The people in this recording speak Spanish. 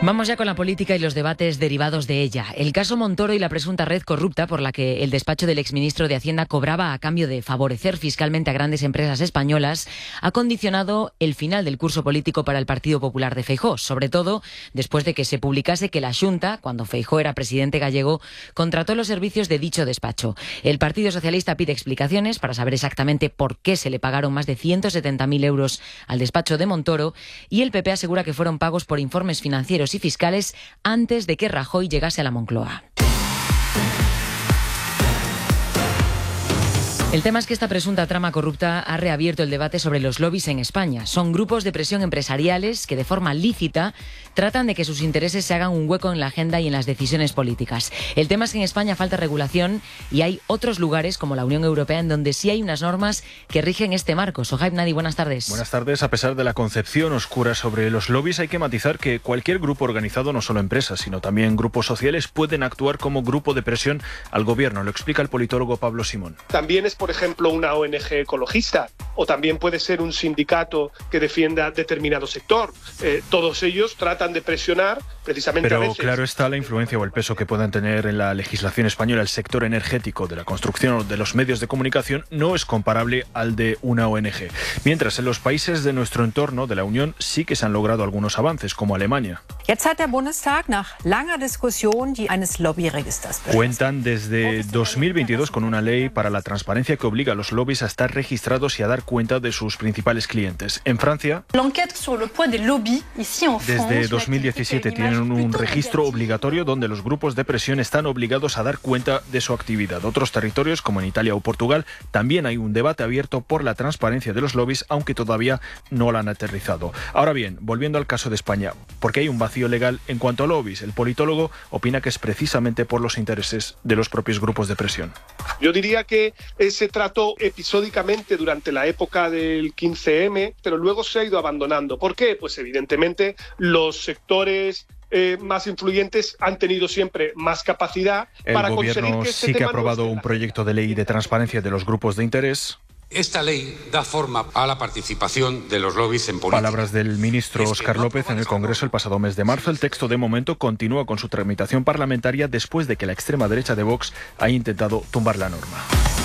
Vamos ya con la política y los debates derivados de ella. El caso Montoro y la presunta red corrupta por la que el despacho del exministro de Hacienda cobraba a cambio de favorecer fiscalmente a grandes empresas españolas ha condicionado el final del curso político para el Partido Popular de Feijóo, sobre todo después de que se publicase que la Xunta, cuando Feijóo era presidente gallego, contrató los servicios de dicho despacho. El Partido Socialista pide explicaciones para saber exactamente por qué se le pagaron más de 170.000 euros al despacho de Montoro, y el PP asegura que fueron pagos por informes financieros y fiscales antes de que Rajoy llegase a la Moncloa. El tema es que esta presunta trama corrupta ha reabierto el debate sobre los lobbies en España. Son grupos de presión empresariales que de forma lícita tratan de que sus intereses se hagan un hueco en la agenda y en las decisiones políticas. El tema es que en España falta regulación y hay otros lugares como la Unión Europea en donde sí hay unas normas que rigen este marco. Sohaib Nadi, buenas tardes. Buenas tardes. A pesar de la concepción oscura sobre los lobbies, hay que matizar que cualquier grupo organizado, no solo empresas, sino también grupos sociales, pueden actuar como grupo de presión al gobierno. Lo explica el politólogo Pablo Simón. También es, por ejemplo, una ONG ecologista, o también puede ser un sindicato que defienda determinado sector. Todos ellos tratan de presionar precisamente Pero a veces. Claro está la influencia o el peso que puedan tener en la legislación española el sector energético de la construcción o de los medios de comunicación no es comparable al de una ONG. Mientras en los países de nuestro entorno, de la Unión, sí que se han logrado algunos avances, como Alemania. Jetzt hat der Bundestag nach langer Diskussion die eines Lobbyregisters beschlossen. Cuentan desde 2022 con una ley para la transparencia que obliga a los lobbies a estar registrados y a dar cuenta de sus principales clientes. En Francia, desde 2017 tienen un registro obligatorio donde los grupos de presión están obligados a dar cuenta de su actividad. Otros territorios, como en Italia o Portugal, también hay un debate abierto por la transparencia de los lobbies, aunque todavía no lo han aterrizado. Ahora bien, volviendo al caso de España, porque hay un vacío legal en cuanto a lobbies, el politólogo opina que es precisamente por los intereses de los propios grupos de presión. Yo diría que se trató episódicamente durante la época del 15M, pero luego se ha ido abandonando. ¿Por qué? Pues evidentemente los sectores más influyentes han tenido siempre más capacidad para conseguir que El gobierno sí que ha aprobado un proyecto de ley de transparencia de los grupos de interés. Esta ley da forma a la participación de los lobbies en política. Palabras del ministro Óscar López en el Congreso el pasado mes de marzo. El texto de momento continúa con su tramitación parlamentaria después de que la extrema derecha de Vox haya intentado tumbar la norma.